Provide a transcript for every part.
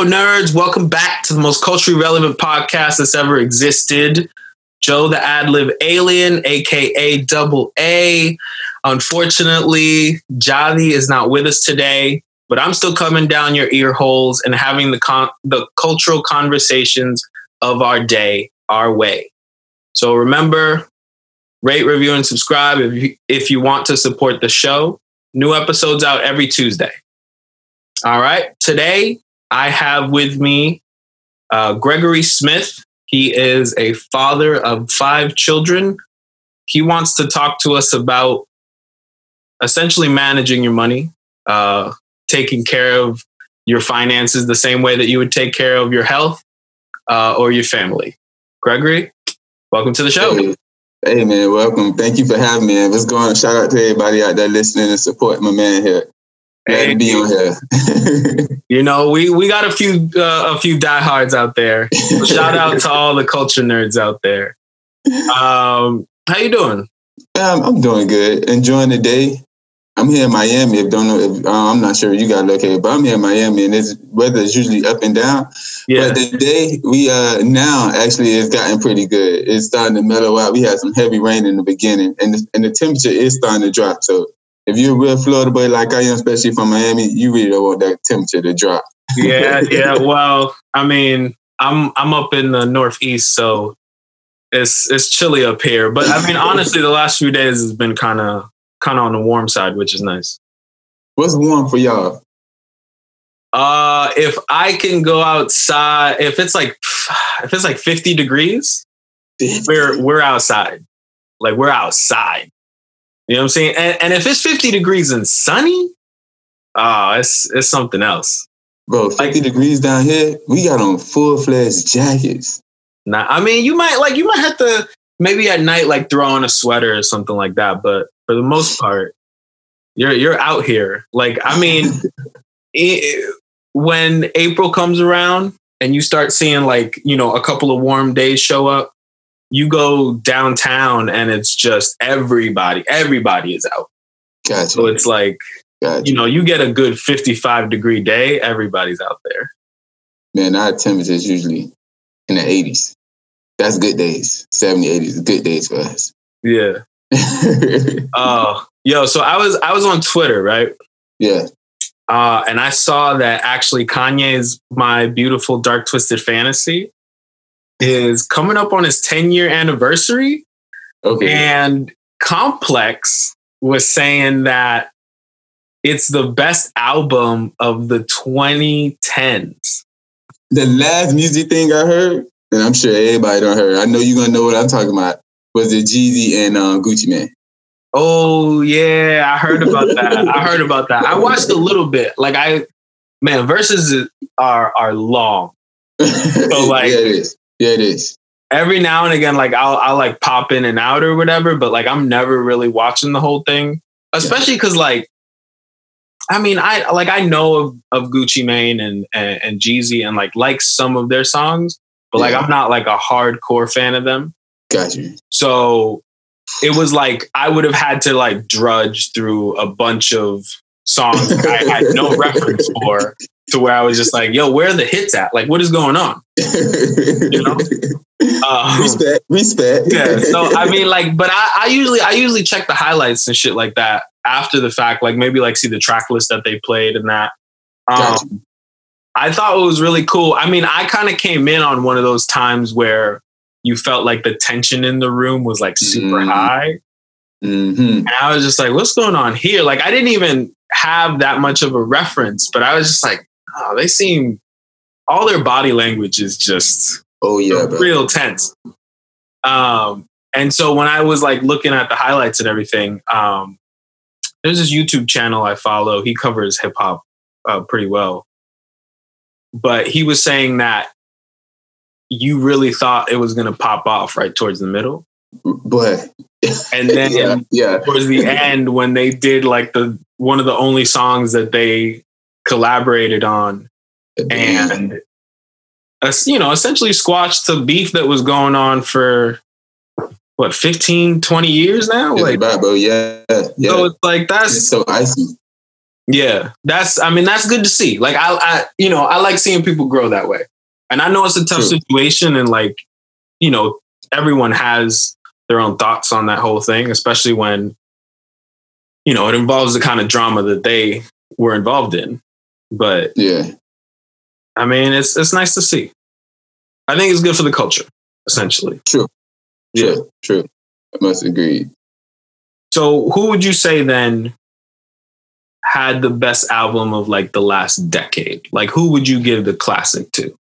Yo, nerds, welcome back to the most culturally relevant podcast that's ever existed. Joe the Ad-Lib Alien, aka Double A. Unfortunately, Jadi is not with us today, but I'm still coming down your ear holes and having the cultural conversations of our day our way. So remember, rate, review, and subscribe if you want to support the show. New episodes out every Tuesday. All right. Today, I have with me Gregory Smith. He is a father of 5 children. He wants to talk to us about essentially managing your money, taking care of your finances the same way that you would take care of your health or your family. Gregory, welcome to the show. Hey man, welcome. Thank you for having me. What's going on? Shout out to everybody out there listening and supporting my man here. Glad to be on here. You know, we got a few diehards out there. So shout out to all the culture nerds out there. How you doing? I'm doing good. Enjoying the day. I'm here in Miami. I'm not sure you got located, but I'm here in Miami, and this weather is usually up and down. Yeah. But the day we now actually has gotten pretty good. It's starting to mellow out. We had some heavy rain in the beginning, and the temperature is starting to drop. So if you're a real Florida boy like I am, especially from Miami, you really don't want that temperature to drop. Yeah. Well, I mean, I'm up in the Northeast, so it's chilly up here. But I mean, honestly, the last few days has been kind of on the warm side, which is nice. What's warm for y'all? If I can go outside, if it's like 50 degrees, we're outside. Like we're outside. You know what I'm saying? And if it's 50 degrees and sunny, it's something else. Bro, 50 degrees down here, we got on full-fledged jackets. Nah, I mean, you might have to maybe at night like throw on a sweater or something like that, but for the most part, you're out here. Like, I mean, when April comes around and you start seeing like, you know, a couple of warm days show up, you go downtown and it's just everybody is out. Gotcha. So it's like, you know, you get a good 55-degree day, everybody's out there. Man, our temperature is usually in the 80s. That's good days. 70, 80s, good days for us. Yeah. So I was on Twitter, right? Yeah. And I saw that actually Kanye's My Beautiful Dark Twisted Fantasy is coming up on his 10-year anniversary. Okay. And Complex was saying that it's the best album of the 2010s. The last music thing I heard, and I'm sure everybody done heard, I know you're going to know what I'm talking about, was the Jeezy and Gucci Mane. Oh, yeah, I heard about that. I watched a little bit. Like, verses are long. So, like, yeah, it is. Every now and again, like, I'll like pop in and out or whatever, but like, I'm never really watching the whole thing, especially because, like, I mean, I know of Gucci Mane and Jeezy and like some of their songs, but like, I'm not like a hardcore fan of them. Got you. So it was like I would have had to like drudge through a bunch of songs I had no reference for, to where I was just like, yo, where are the hits at? Like, what is going on? You know? Respect. Yeah. So I mean, like, but I usually check the highlights and shit like that after the fact, like maybe like see the track list that they played and that. I thought it was really cool. I mean, I kind of came in on one of those times where you felt like the tension in the room was like super high. Mm-hmm. And I was just like, what's going on here? Like, I didn't even have that much of a reference, but I was just like, oh, they seem, all their body language is just real tense. And so when I was like looking at the highlights and everything, there's this YouTube channel I follow. He covers hip hop pretty well. But he was saying that you really thought it was going to pop off right towards the middle. But and then towards the end, when they did like one of the only songs that they collaborated on and, you know, essentially squashed the beef that was going on for 15, 20 years now? Like, bro, yeah. So it's like, it's so icy. Yeah, that's good to see. Like I like seeing people grow that way. And I know it's a tough situation, and like, everyone has their own thoughts on that whole thing, especially when, it involves the kind of drama that they were involved in. But yeah, I mean, it's nice to see. I think it's good for the culture, essentially. True. I must agree. So who would you say then had the best album of like the last decade? Like, who would you give the classic to?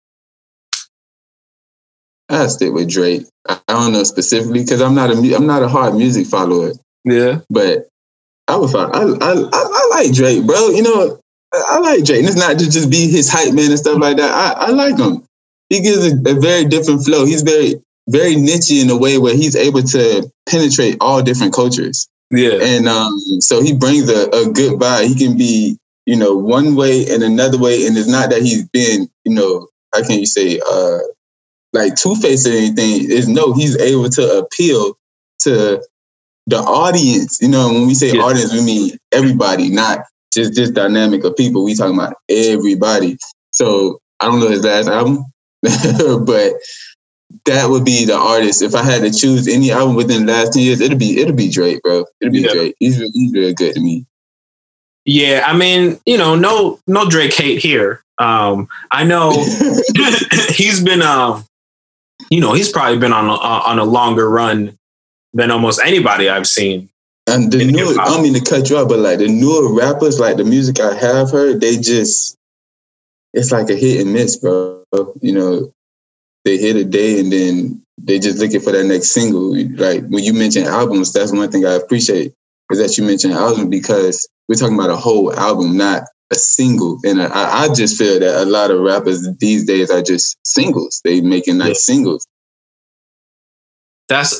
I stick with Drake. I don't know specifically because I'm not a hard music follower. Yeah, but I like Drake, bro. I like Drake, and it's not to just be his hype man and stuff like that. I like him. He gives a very different flow. He's very, very niche in a way where he's able to penetrate all different cultures. Yeah, and so he brings a good vibe. He can be, one way and another way, and it's not that he's been, how can you say, like Two-Face or anything. He's able to appeal to the audience. When we say audience, we mean everybody, not just this dynamic of people. We talking about everybody. So I don't know his last album, but that would be the artist. If I had to choose any album within the last 10 years, it'll be Drake, bro. It'll be Drake. He's really good to me. Yeah, I mean, no Drake hate here. I know he's been, he's probably been on a longer run than almost anybody I've seen. And I don't mean to cut you off, but like the newer rappers, like the music I have heard, it's like a hit and miss, bro. They hit a day and then they just looking for that next single. Like when you mention albums, that's one thing I appreciate is that you mentioned albums because we're talking about a whole album, not a single. And I just feel that a lot of rappers these days are just singles. They making nice singles. I'm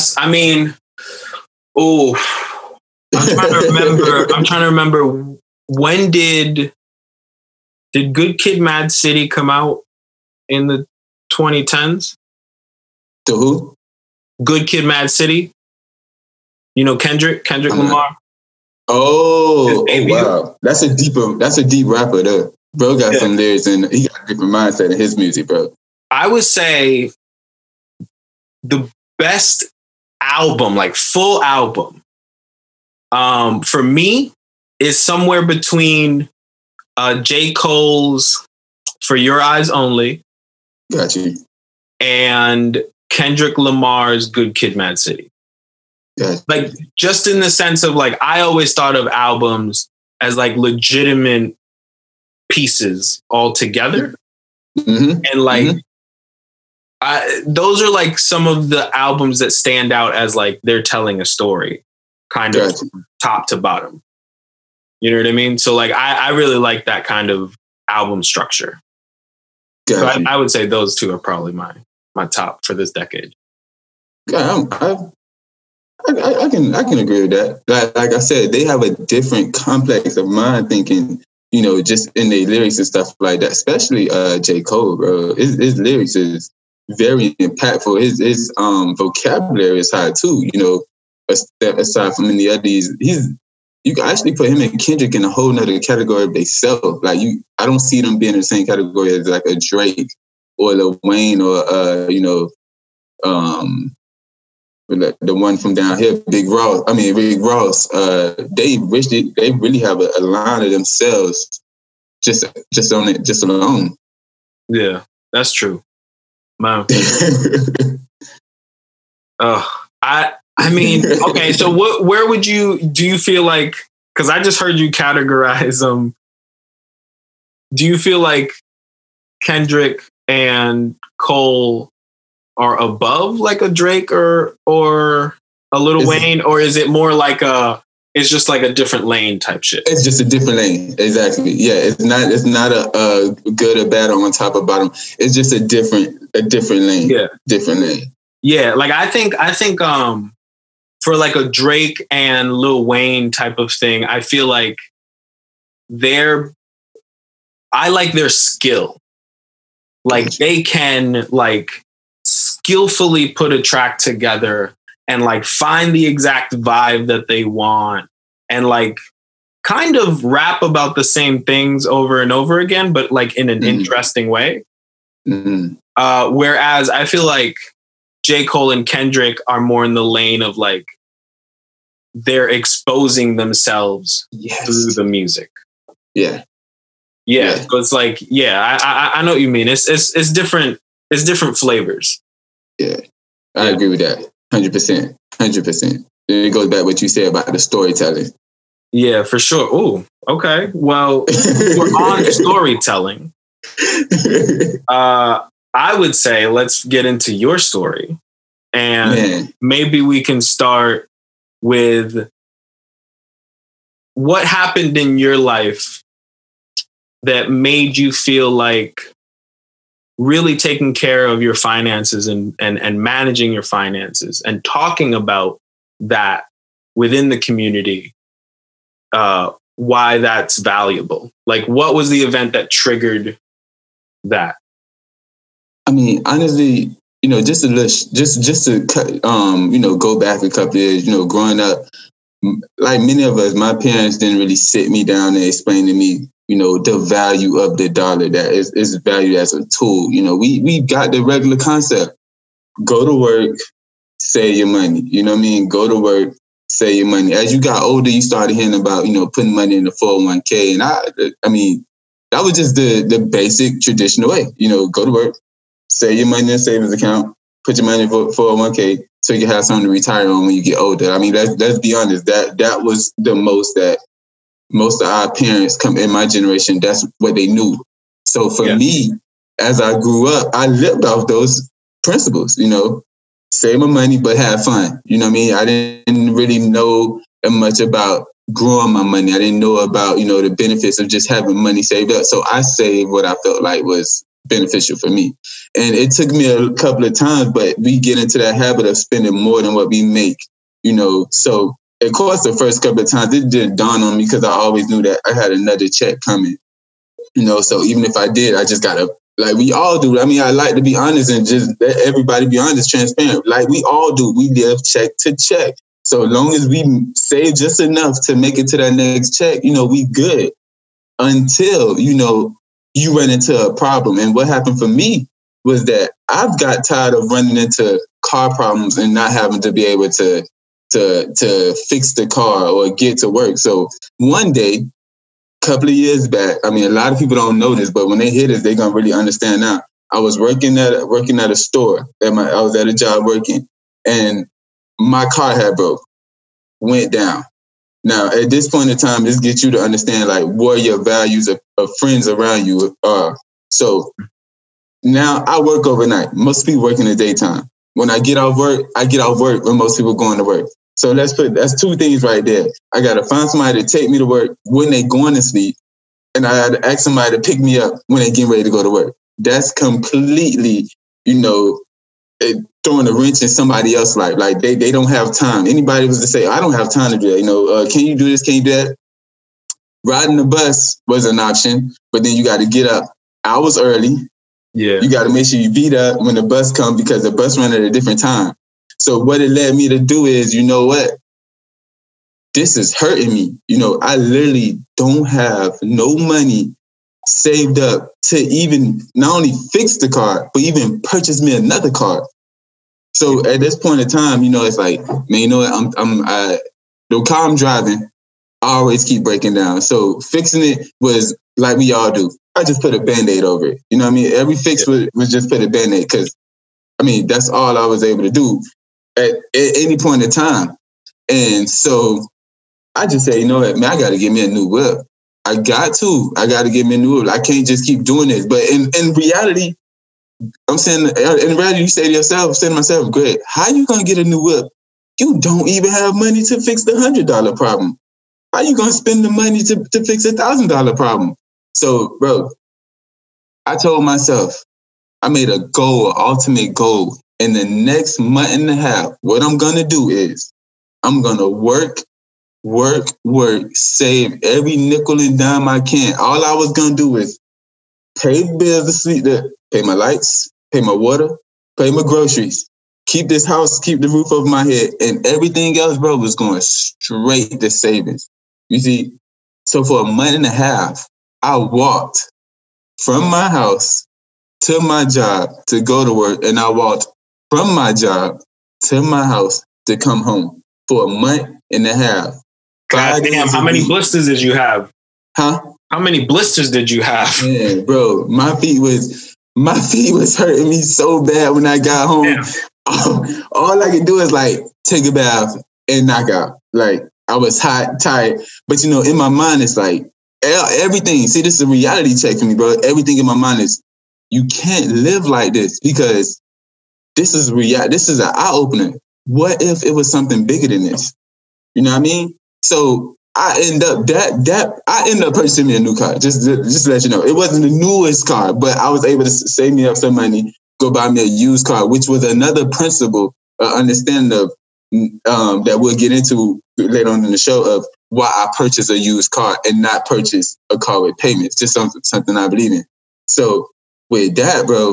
trying to remember when did Good Kid, Mad City come out in the 2010s? To who? Good Kid, Mad City. Kendrick Lamar. Oh, wow. That's a deep rapper though. Bro got some lyrics and he got a different mindset in his music, bro. I would say the best album, like full album, for me is somewhere between J. Cole's For Your Eyes Only. Got you. And Kendrick Lamar's Good Kid, Mad City. Yeah. Like, just in the sense of like, I always thought of albums as like legitimate pieces all together. Mm-hmm. And like, those are like some of the albums that stand out as like they're telling a story kind of top to bottom. You know what I mean? So like, I really like that kind of album structure. So I would say those two are probably my top for this decade. Yeah, I can agree with that. Like I said, they have a different complex of mind thinking, just in their lyrics and stuff like that. Especially J. Cole, bro. His lyrics is very impactful. His vocabulary is high too. Aside from any of these, you can actually put him and Kendrick in a whole nother category of themselves. Like I don't see them being in the same category as like a Drake or Lil Wayne or the one from down here, Rick Ross. They really have a line of themselves just alone. Yeah, that's true. Man. I mean, okay, so where do you feel like, because I just heard you categorize them. Do you feel like Kendrick and Cole are above like a Drake or a Lil Wayne, or is it more like it's just like a different lane type shit? It's just a different lane. Exactly. Yeah. It's not a good or bad or on top or bottom. It's just a different lane. Yeah. Different lane. Yeah. Like I think for like a Drake and Lil Wayne type of thing, I feel like I like their skill. Like they can like skillfully put a track together and like find the exact vibe that they want and like kind of rap about the same things over and over again, but like in an interesting way. Whereas I feel like J. Cole and Kendrick are more in the lane of like, they're exposing themselves through the music. Yeah. So it's like, I know what you mean. It's different. It's different flavors. Yeah. I agree with that. 100%. 100%. It goes back to what you said about the storytelling. Yeah, for sure. Ooh, okay. Well, we're on storytelling. I would say let's get into your story. And maybe we can start with what happened in your life that made you feel like really taking care of your finances and managing your finances and talking about that within the community, why that's valuable. Like, what was the event that triggered that? I mean, honestly, just to go back a couple of years, growing up, like many of us, my parents didn't really sit me down and explain to me, the value of the dollar, that is valued as a tool. We got the regular concept. Go to work, save your money. You know what I mean? Go to work, save your money. As you got older, you started hearing about, putting money in the 401k. And I mean, that was just the basic traditional way. Go to work, save your money in a savings account, put your money in 401k so you can have something to retire on when you get older. I mean, let's be honest, that was the most that most of our parents come in my generation, that's what they knew. So for me, as I grew up, I lived off those principles, save my money, but have fun. You know what I mean? I didn't really know much about growing my money. I didn't know about, the benefits of just having money saved up. So I saved what I felt like was beneficial for me. And it took me a couple of times, but we get into that habit of spending more than what we make, So of course, the first couple of times, it didn't dawn on me because I always knew that I had another check coming, So even if I did, I just gotta, like we all do. I mean, I like to be honest and just let everybody be honest, transparent. Like we all do. We live check to check. So as long as we save just enough to make it to that next check, we good. Until, you run into a problem. And what happened for me was that I've got tired of running into car problems and not having to be able to fix the car or get to work. So one day, a couple of years back, I mean, a lot of people don't know this, but when they hear this, they're going to really understand now. I was working at a store. I was at a job working, and my car had broke, went down. Now, at this point in time, this gets you to understand like what your values of friends around you are. So now I work overnight. Most people work in the daytime. When I get off work when most people going to work. So that's two things right there. I got to find somebody to take me to work when they going to sleep. And I had to ask somebody to pick me up when they getting ready to go to work. That's completely, throwing a wrench in somebody else's life. Like they don't have time. Anybody was to say, I don't have time to do that. Can you do this? Can you do that? Riding the bus was an option, but then you got to get up hours early. Yeah. You got to make sure you beat up when the bus comes because the bus runs at a different time. So what it led me to do is, this is hurting me. I literally don't have no money saved up to even not only fix the car, but even purchase me another car. So at this point in time, it's like, man, the car I'm driving, I always keep breaking down. So fixing it was like we all do. I just put a Band-Aid over it. You know what I mean? Every fix was just put a Band-Aid because, that's all I was able to do at any point in time. And so I just say, man, I got to get me a new whip. I got to get me a new whip. I can't just keep doing this. But in reality, I'm saying, in reality, you say to yourself, say to myself, Greg, how you going to get a new whip? You don't even have money to fix the $100 problem. How you going to spend the money to fix a $1,000 problem? So, bro, I told myself, I made an ultimate goal. In the next month and a half, what I'm going to do is I'm going to work, save every nickel and dime I can. All I was going to do is pay bills to sleep there, pay my lights, pay my water, pay my groceries, keep this house, keep the roof over my head, and everything else, bro, was going straight to savings. You see, So for a month and a half, I walked from my house to my job to go to work, and I walked from my job to my house to come home for a month and a half. God damn, how many blisters did you have? Huh? How many blisters did you have? Man, bro, my feet was hurting me so bad when I got home. All I could do is like take a bath and knock out. Like I was hot, tired, but you know, in my mind it's like everything. See, this is a reality check for me, bro. Everything in my mind is you can't live like this because this is reality. This is an eye opener. What if it was something bigger than this? You know what I mean? So I end up purchasing me a new car. Just to let you know, it wasn't the newest car, but I was able to save me up some money, go buy me a used car, which was another principle, understanding of that we'll get into later on in the show of why I purchased a used car and not purchase a car with payments. Just something I believe in. So with that, bro,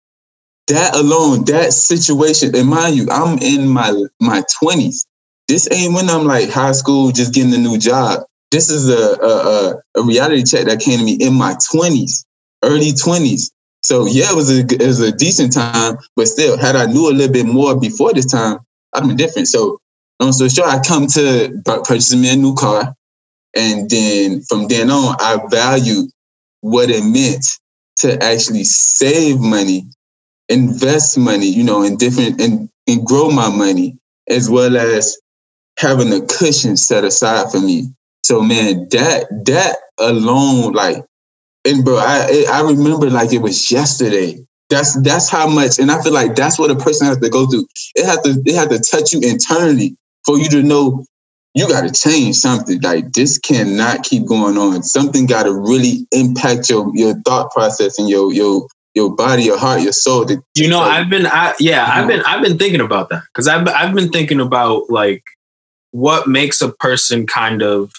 that alone, that situation, and mind you, I'm in my 20s. This ain't when I'm like high school, just getting a new job. This is a reality check that came to me in my 20s, early 20s. So yeah, it was a decent time, but still, had I knew a little bit more before this time, I'd been different. So sure, I come to purchasing me a new car, and then from then on, I valued what it meant to actually save money, invest money, you know, in different and grow my money, as well as having a cushion set aside for me. So man, that alone, like, and bro, I remember like it was yesterday. That's how much, and I feel like that's what a person has to go through. It had to touch you internally for you to know you got to change something. Like this cannot keep going on. Something got to really impact your thought process and your body, your heart, your soul. You know, I've been thinking about that because I've been thinking about like what makes a person kind of,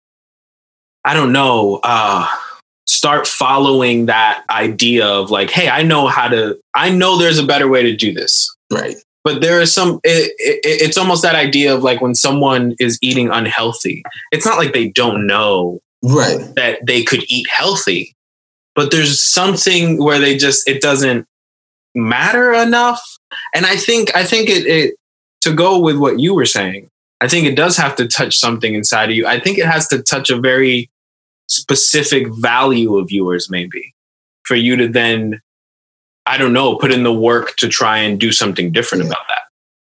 I don't know, start following that idea of like, hey, I know there's a better way to do this. Right. But there is it's almost that idea of like when someone is eating unhealthy, it's not like they don't know that they could eat healthy, but there's something where it doesn't matter enough. And I think it to go with what you were saying, I think it does have to touch something inside of you. I think it has to touch a very specific value of yours, maybe, for you to then, I don't know, put in the work to try and do something different about that.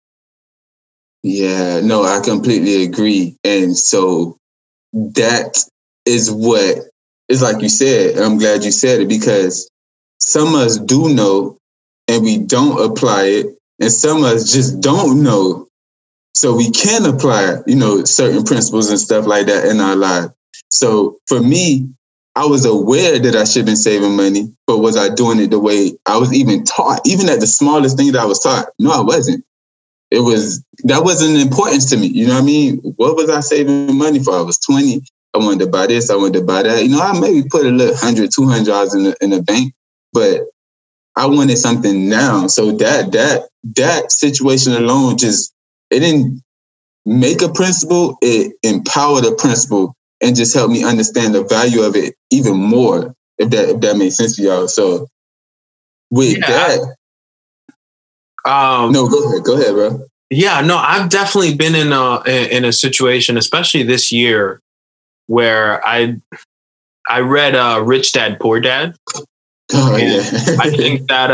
Yeah, no, I completely agree. And so that is what is like you said, and I'm glad you said it, because some of us do know and we don't apply it, and some of us just don't know. So we can apply, you know, certain principles and stuff like that in our lives. So for me, I was aware that I should have been saving money, but was I doing it the way I was even taught? Even at the smallest thing that I was taught? No, I wasn't. That wasn't importance to me. You know what I mean? What was I saving money for? I was 20. I wanted to buy this. I wanted to buy that. You know, I maybe put a little $100, $200 in the bank, but I wanted something now. So that situation alone it didn't make a principle. It empowered a principle and just helped me understand the value of it even more, if that makes sense to y'all. So with that, no, go ahead, bro. Yeah, no, I've definitely been in a situation, especially this year, where I read Rich Dad Poor Dad. Oh yeah, I think that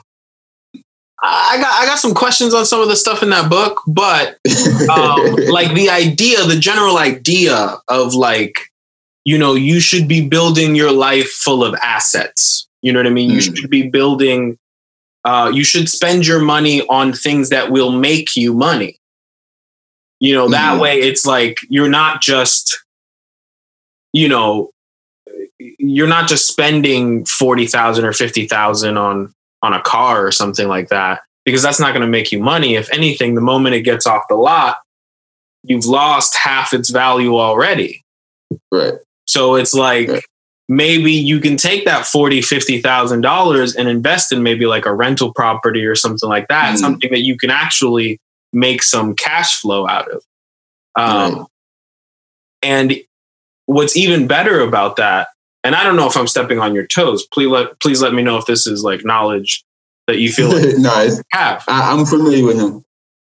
I got some questions on some of the stuff in that book, but like the general idea of like, you know, you should be building your life full of assets. You know what I mean? You should be building, you should spend your money on things that will make you money. You know, that way it's like, you're not just, you know, you're not just spending $40,000 or $50,000 on a car or something like that, because that's not going to make you money. If anything, the moment it gets off the lot, you've lost half its value already. Right. So it's like, maybe you can take that $40,000, $50,000 and invest in maybe like a rental property or something like that, something that you can actually make some cash flow out of. And what's even better about that, and I don't know if I'm stepping on your toes. Please let me know if this is like knowledge that you feel like no, have. I'm familiar with him.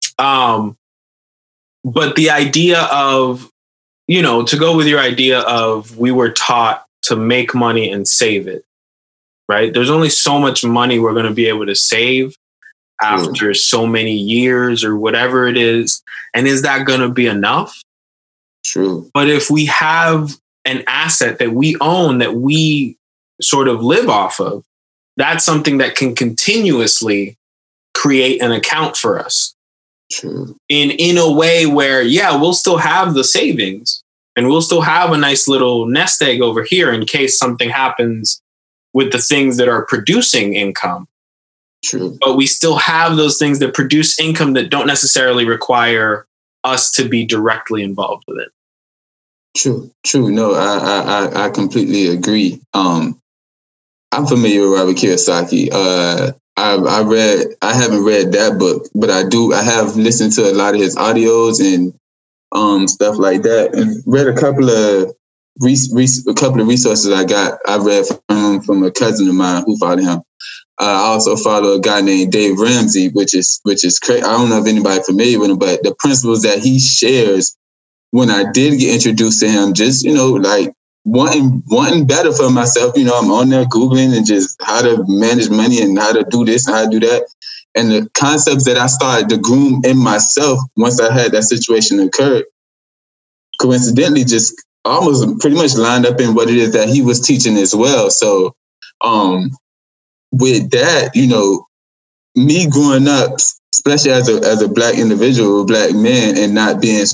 But the idea of, to go with your idea of we were taught to make money and save it, right? There's only so much money we're going to be able to save after so many years or whatever it is. And is that going to be enough? True. But if we have an asset that we own, that we sort of live off of, that's something that can continuously create an account for us. True. In a way where, we'll still have the savings and we'll still have a nice little nest egg over here in case something happens with the things that are producing income. True. But we still have those things that produce income that don't necessarily require us to be directly involved with it. True. No, I completely agree. I'm familiar with Robert Kiyosaki. I haven't read that book, but I have listened to a lot of his audios and stuff like that, and read a couple of resources I read from a cousin of mine who followed him. I also follow a guy named Dave Ramsey, which is crazy. I don't know if anybody's familiar with him, but the principles that he shares, when I did get introduced to him, just, like wanting better for myself, I'm on there Googling and just how to manage money and how to do this and how to do that. And the concepts that I started to groom in myself once I had that situation occurred, coincidentally, just almost pretty much lined up in what it is that he was teaching as well. So, with that, me growing up, especially as a Black individual, a Black man, and not being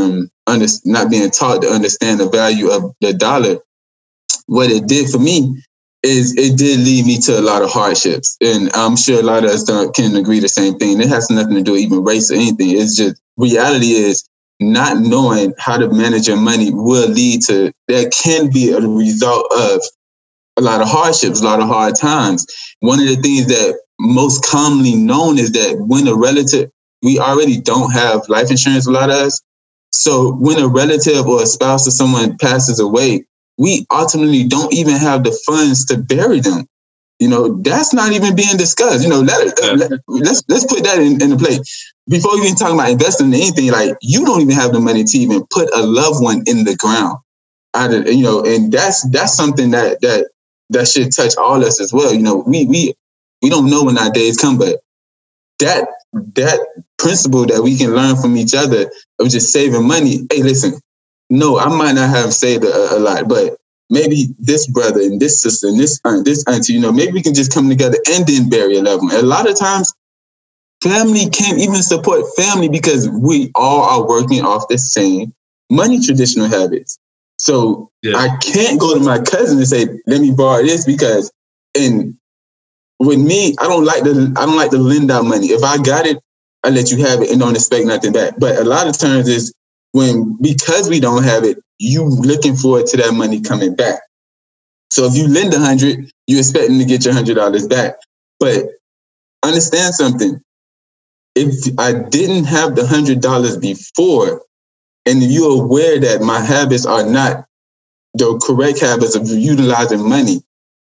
taught to understand the value of the dollar, what it did for me is it did lead me to a lot of hardships. And I'm sure a lot of us can agree the same thing. It has nothing to do with even race or anything. It's just, reality is not knowing how to manage your money will lead to, that can be a result of a lot of hardships, a lot of hard times. One of the things that most commonly known is that when a relative, we already don't have life insurance, a lot of us. So when a relative or a spouse or someone passes away, we ultimately don't even have the funds to bury them. That's not even being discussed. Let's put that in the plate. Before we even talk about investing in anything, like, you don't even have the money to even put a loved one in the ground. And that's something that should touch all us as well. We don't know when our days come, but that principle that we can learn from each other of just saving money. Hey, listen, no, I might not have saved a lot, but maybe this brother and this sister and this aunt, this auntie, maybe we can just come together and then bury a loved one. A lot of times, family can't even support family because we all are working off the same money traditional habits. So I can't go to my cousin and say, let me borrow this, because, and with me, I don't like to lend out money. If I got it, I let you have it and don't expect nothing back. But a lot of times is because we don't have it, you looking forward to that money coming back. So if you lend 100, you're expecting to get your $100 back. But understand something. If I didn't have the $100 before, and you're aware that my habits are not the correct habits of utilizing money,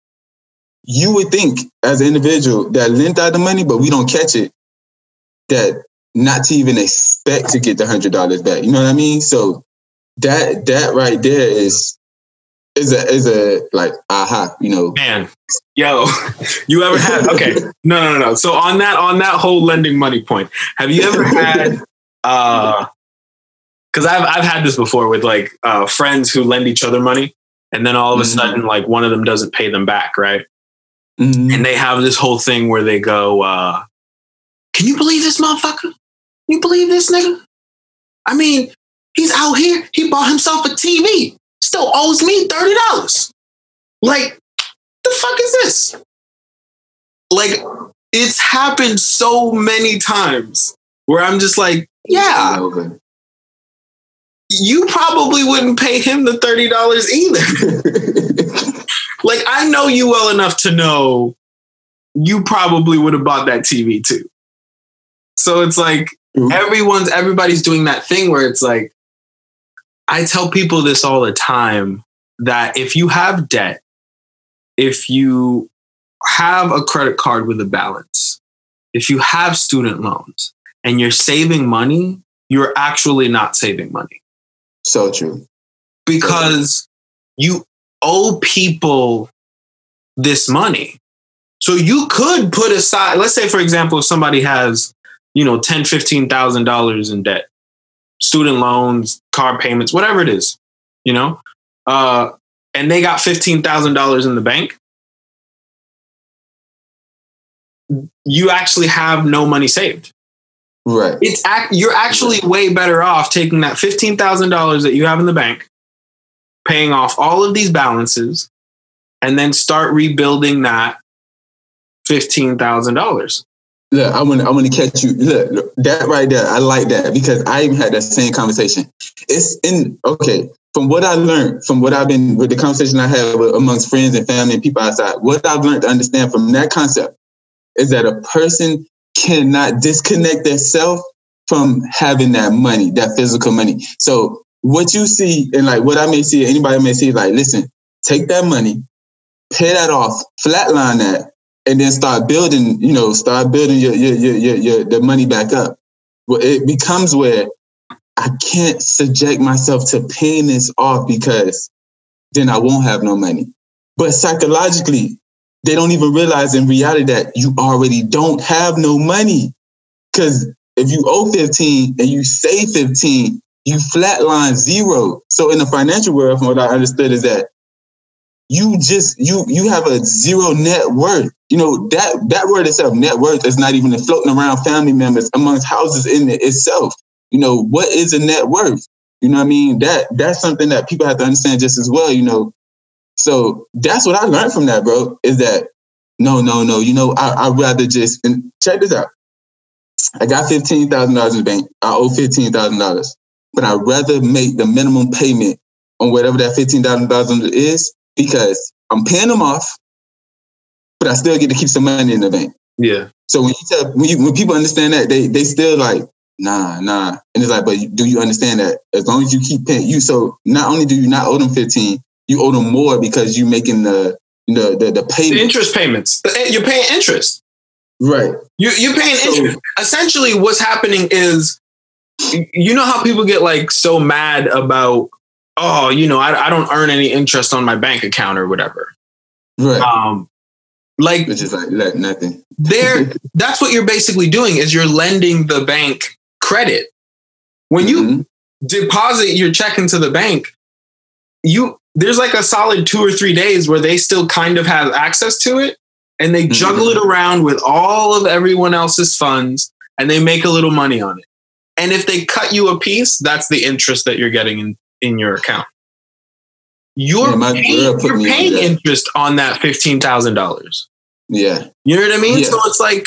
you would think as an individual that lent out the money, but we don't catch it, that not to even expect to get the $100 back. You know what I mean? So that right there is a like, aha, Man, yo, you ever had, okay, no. So on that whole lending money point, have you ever had, because I've had this before with like friends who lend each other money, and then all of a sudden, like, one of them doesn't pay them back, right? Mm-hmm. And they have this whole thing where they go, can you believe this motherfucker? You believe this nigga? I mean, he's out here. He bought himself a TV. Still owes me $30. Like, the fuck is this? Like, it's happened so many times where I'm just like, yeah, you probably wouldn't pay him the $30 either. Like, I know you well enough to know you probably would have bought that TV too. So it's like everybody's doing that thing where it's like, I tell people this all the time, that if you have debt, if you have a credit card with a balance, if you have student loans and you're saving money, you're actually not saving money. So true. Because you owe people this money. So you could put aside, let's say, for example, if somebody has, $10,000, $15,000 in debt, student loans, car payments, whatever it is, and they got $15,000 in the bank, you actually have no money saved. Right. You're actually way better off taking that $15,000 that you have in the bank, paying off all of these balances, and then start rebuilding that $15,000. Look, I want to catch you. Look, that right there, I like that, because I even had that same conversation. From what I learned, from what I've been with the conversation I have amongst friends and family and people outside, what I've learned to understand from that concept is that a person cannot disconnect themselves from having that money, that physical money. So what you see, and like what I may see, anybody may see, like, listen, take that money, pay that off, flatline that, and then start building your the money back up. Well, it becomes where I can't subject myself to paying this off, because then I won't have no money. But psychologically, they don't even realize in reality that you already don't have no money. Because if you owe 15 and you save 15, you flatline 0. So in the financial world, from what I understood, is that you have a 0 net worth. That word itself, net worth, is not even floating around family members amongst houses in it itself. What is a net worth? You know what I mean? That's something that people have to understand just as well, So that's what I learned from that, bro, is that no. I'd rather just, and check this out. I got $15,000 in the bank. I owe $15,000, but I'd rather make the minimum payment on whatever that $15,000 is, because I'm paying them off, but I still get to keep some money in the bank. Yeah. So when people understand that, they still like, nah. And it's like, but do you understand that as long as you keep paying, so not only do you not owe them 15, you owe them more, because you're making the payment. The interest payments. You're paying interest. Right. You're paying interest. Essentially, what's happening is, how people get like so mad about, I don't earn any interest on my bank account or whatever. Right. Which is like nothing. That's what you're basically doing, is you're lending the bank credit. When you deposit your check into the bank, there's like a solid 2 or 3 days where they still kind of have access to it, and they juggle it around with all of everyone else's funds, and they make a little money on it. And if they cut you a piece, that's the interest that you're getting in your account. You're paying interest on that $15,000. Yeah. You know what I mean? Yeah. So it's like,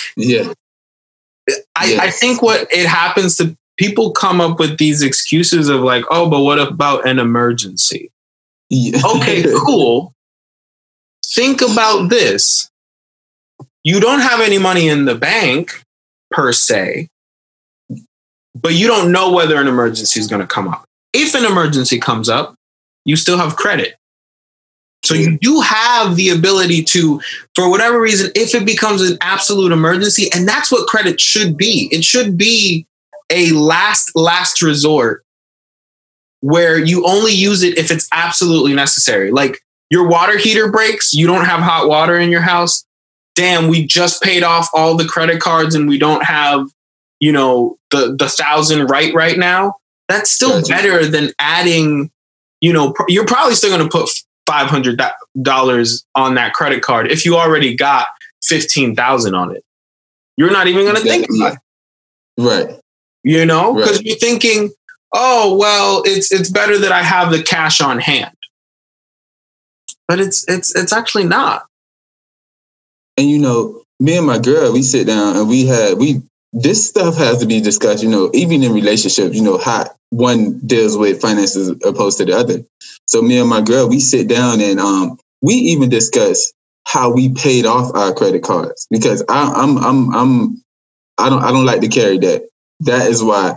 I think what it happens to people, come up with these excuses of like, oh, but what about an emergency? Yeah. Okay, cool. Think about this. You don't have any money in the bank per se, but you don't know whether an emergency is going to come up. If an emergency comes up, you still have credit. So you do have the ability to, for whatever reason, if it becomes an absolute emergency, and that's what credit should be. It should be a last resort where you only use it if it's absolutely necessary. Like your water heater breaks, you don't have hot water in your house. Damn, we just paid off all the credit cards and we don't have, the 1,000 right now. That's still better than adding, you're probably still going to put $500 on that credit card if you already got $15,000 on it. You're not even going to think about it. Right. Because you're thinking, oh, well, it's better that I have the cash on hand. But it's actually not. And me and my girl, we sit down and this stuff has to be discussed, even in relationships, how one deals with finances opposed to the other. So me and my girl, we sit down and we even discuss how we paid off our credit cards, because I don't like to carry that. That is why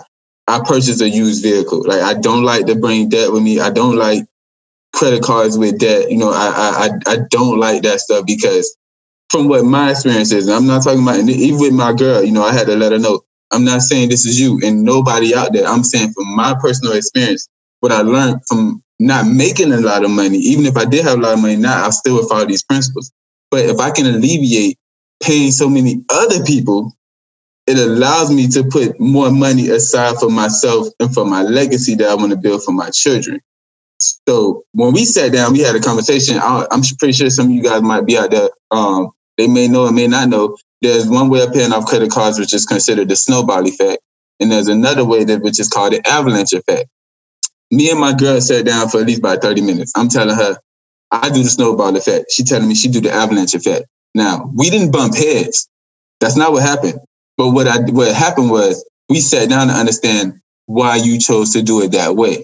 I purchase a used vehicle. Like, I don't like to bring debt with me. I don't like credit cards with debt. You know, I don't like that stuff because from what my experience is, and I'm not talking about, even with my girl, you know, I had to let her know, I'm not saying this is you and nobody out there. I'm saying from my personal experience, what I learned from not making a lot of money, even if I did have a lot of money now, I still would follow these principles. But if I can alleviate paying so many other people, it allows me to put more money aside for myself and for my legacy that I want to build for my children. So when we sat down, we had a conversation. I'm pretty sure some of you guys might be out there. They may know or may not know. There's one way of paying off credit cards, which is considered the snowball effect. And there's another way which is called the avalanche effect. Me and my girl sat down for at least about 30 minutes. I'm telling her, I do the snowball effect. She telling me she do the avalanche effect. Now, we didn't bump heads. That's not what happened. But what happened was we sat down to understand why you chose to do it that way.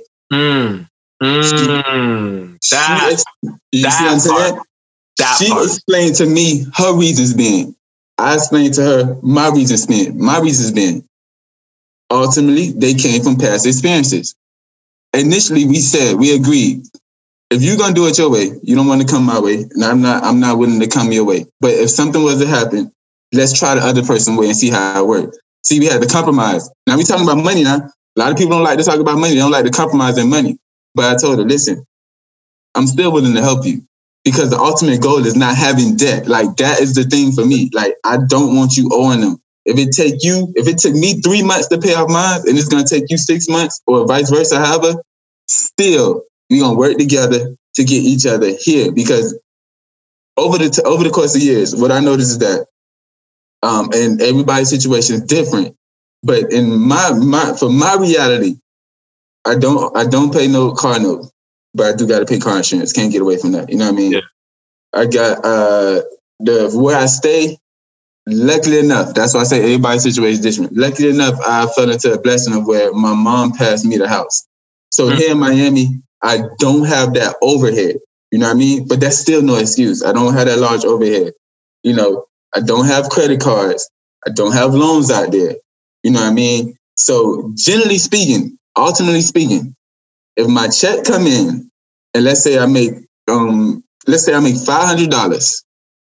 She explained to me her reasons being. I explained to her my reasons being. My reasons being. Ultimately, they came from past experiences. Initially, we agreed. If you're gonna do it your way, you don't want to come my way, and I'm not willing to come your way. But if something was to happen, let's try the other person's way and see how it works. See, we had to compromise. Now we talking about money now. A lot of people don't like to talk about money. They don't like to compromise in money. But I told her, listen, I'm still willing to help you because the ultimate goal is not having debt. Like, that is the thing for me. Like, I don't want you owing them. If it took me 3 months to pay off mine and it's going to take you 6 months or vice versa, however, still, we're going to work together to get each other here because over the course of years, what I noticed is that, and everybody's situation is different, but in for my reality, I don't pay no car note, but I do got to pay car insurance. Can't get away from that. You know what I mean? Yeah. I got where I stay. Luckily enough, that's why I say everybody's situation is different. Luckily enough, I fell into a blessing of where my mom passed me the house. So here in Miami, I don't have that overhead. You know what I mean? But that's still no excuse. I don't have that large overhead. You know, I don't have credit cards. I don't have loans out there. You know what I mean? So generally speaking, ultimately speaking, if my check come in and let's say I make $500,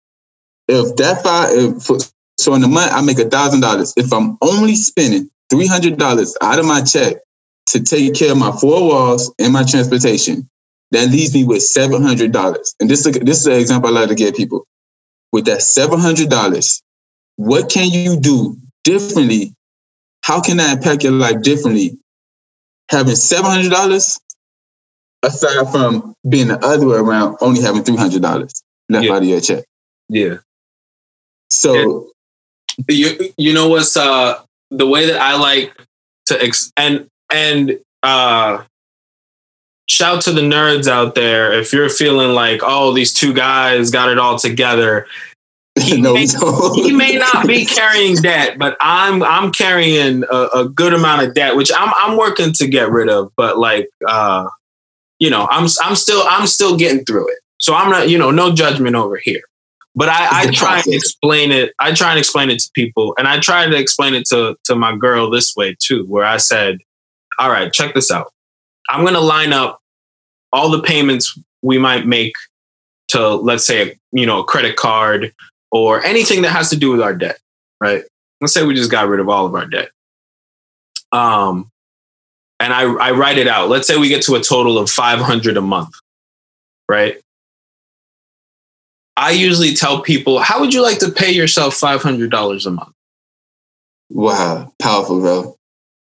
so in the month I make $1,000. If I'm only spending $300 out of my check to take care of my 4 walls and my transportation, that leaves me with $700. And this is an example I like to give people. With that $700, what can you do differently? How can that impact your life differently? Having $700 aside from being the other way around, only having $300 left out of your check. Yeah. So, you know what's the way that I like to shout to the nerds out there. If you're feeling like, oh, these two guys got it all together, he may not be carrying debt, but I'm carrying a good amount of debt, which I'm working to get rid of. But like, you know, I'm still getting through it. So I'm not, you know, no judgment over here. But I try and explain it. I try and explain it to people, and I try to explain it to my girl this way too, where I said, all right, check this out. I'm going to line up all the payments we might make to, let's say, you know, a credit card or anything that has to do with our debt, right? Let's say we just got rid of all of our debt. And I write it out. Let's say we get to a total of $500 a month, right? I usually tell people, how would you like to pay yourself $500 a month? Wow. Powerful, bro.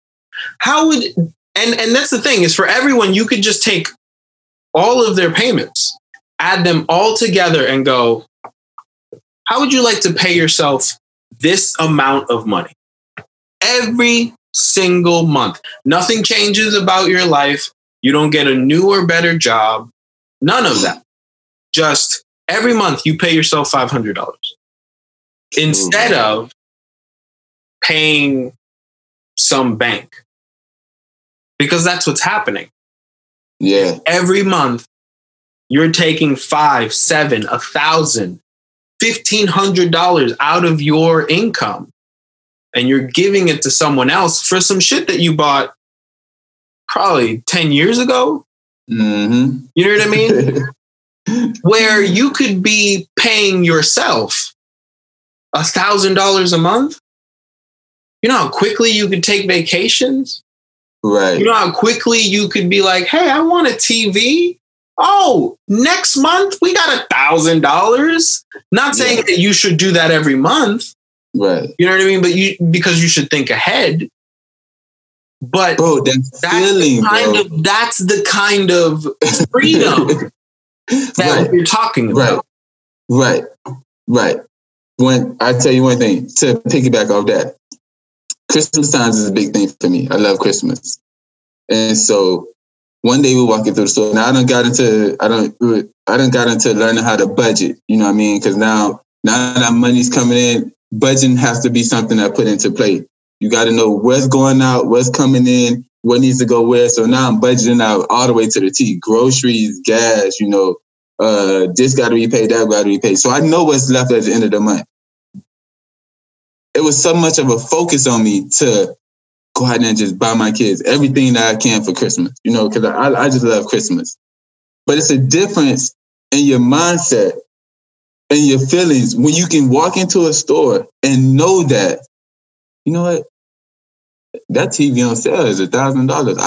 And that's the thing is for everyone, you could just take all of their payments, add them all together and go, how would you like to pay yourself this amount of money every single month? Nothing changes about your life. You don't get a new or better job. None of that. Just every month you pay yourself $500 instead of paying some bank. Because that's what's happening. Yeah. Every month, you're taking $500, $700, $1,000, $1,500 out of your income, and you're giving it to someone else for some shit that you bought probably 10 years ago. Mm-hmm. You know what I mean? Where you could be paying yourself $1,000 a month. You know how quickly you could take vacations? Right. You know how quickly you could be like, hey, I want a TV. Oh, next month we got $1,000. Not saying that you should do that every month. Right. You know what I mean? But because you should think ahead. But bro, that's the kind of freedom that you're talking about. Right. When I tell you one thing, to piggyback off that, Christmas times is a big thing for me. I love Christmas. And so one day we're walking through the store. Now I done got into learning how to budget. You know what I mean? Because now that money's coming in, budgeting has to be something I put into play. You got to know what's going out, what's coming in, what needs to go where. So now I'm budgeting out all the way to the T. Groceries, gas, this got to be paid, that got to be paid. So I know what's left at the end of the month. It was so much of a focus on me to go out and just buy my kids everything that I can for Christmas, because I just love Christmas. But it's a difference in your mindset and your feelings when you can walk into a store and know that, you know what, that TV on sale is $1,000.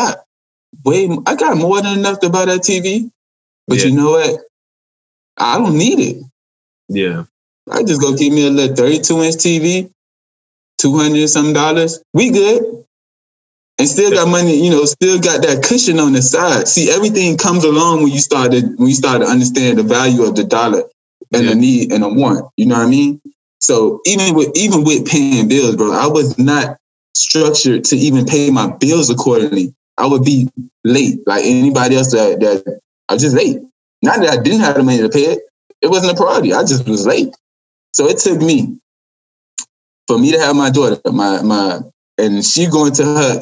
I got more than enough to buy that TV. But you know what? I don't need it. Yeah. I just go give me a little 32-inch TV, $200 something. We good. And still got money, still got that cushion on the side. See, everything comes along when you start to understand the value of the dollar and the need and the want. You know what I mean? So even with paying bills, bro, I was not structured to even pay my bills accordingly. I would be late, like anybody else that I was just late. Not that I didn't have the money to pay it. It wasn't a priority. I just was late. So it took me for me to have my daughter, and she going to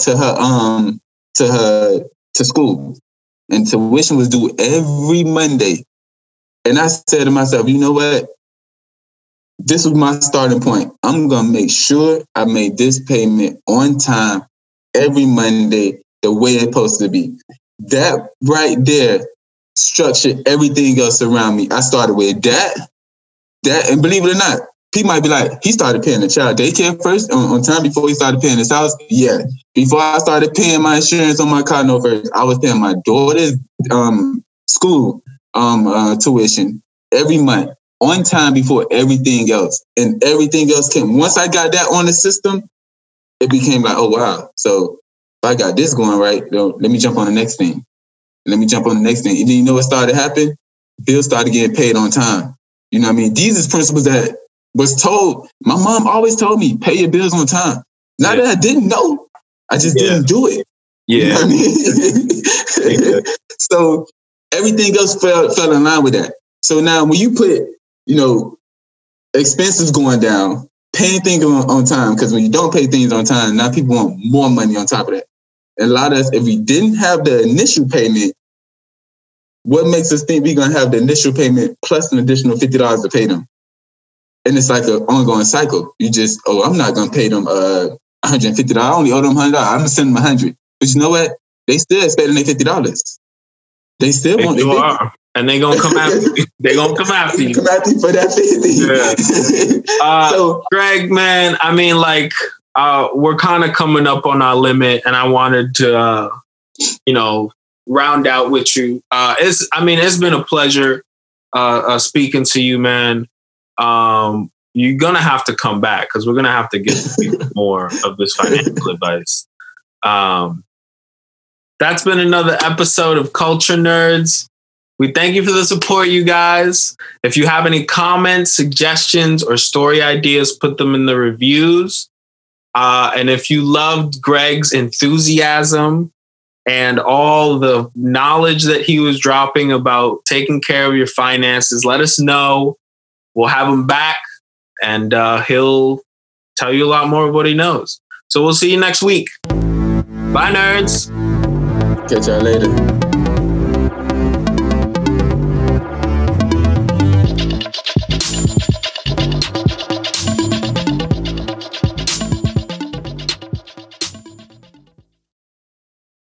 school, and tuition was due every Monday. And I said to myself, you know what? This was my starting point. I'm going to make sure I made this payment on time every Monday the way it's supposed to be. That right there structured everything else around me. I started with that, and believe it or not, people might be like, he started paying the child daycare first on time before he started paying his house. Yeah. Before I started paying my insurance on my car note first, I was paying my daughter's school tuition every month on time before everything else. And everything else came. Once I got that on the system, it became like, oh, wow. So if I got this going right, let me jump on the next thing. And then you know what started happening? Bills started getting paid on time. You know what I mean? These is principles that was told. My mom always told me, pay your bills on time. Not that I didn't know. I just didn't do it. Yeah. You know what I mean? So everything else fell in line with that. So now when you put, expenses going down, paying things on time, because when you don't pay things on time, now people want more money on top of that. And a lot of us, if we didn't have the initial payment, what makes us think we're going to have the initial payment plus an additional $50 to pay them? And it's like an ongoing cycle. You just, I'm not going to pay them $150. I only owe them $100. I'm going to send them $100. But you know what? They still spending their $50. They still want their $50. And they're going to come after you. They're going to come after you. Come after you for that $50. Yeah. So, Greg, man, I mean, we're kind of coming up on our limit, and I wanted to, round out with you. It's been a pleasure speaking to you, man. You're gonna have to come back because we're gonna have to get more of this financial advice. That's been another episode of Culture Nerds. We thank you for the support, you guys. If you have any comments, suggestions, or story ideas, put them in the reviews. And if you loved Greg's enthusiasm and all the knowledge that he was dropping about taking care of your finances, let us know. We'll have him back, and he'll tell you a lot more of what he knows. So we'll see you next week. Bye, nerds. Catch y'all later.